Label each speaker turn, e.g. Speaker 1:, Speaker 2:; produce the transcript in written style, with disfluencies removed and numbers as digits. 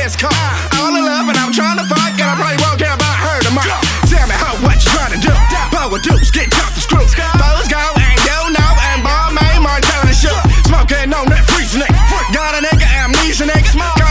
Speaker 1: it's called. All in love and I'm trying to fuck, and I probably won't care about her tomorrow. Tell me what you trying to do. Power dudes, get top the screw.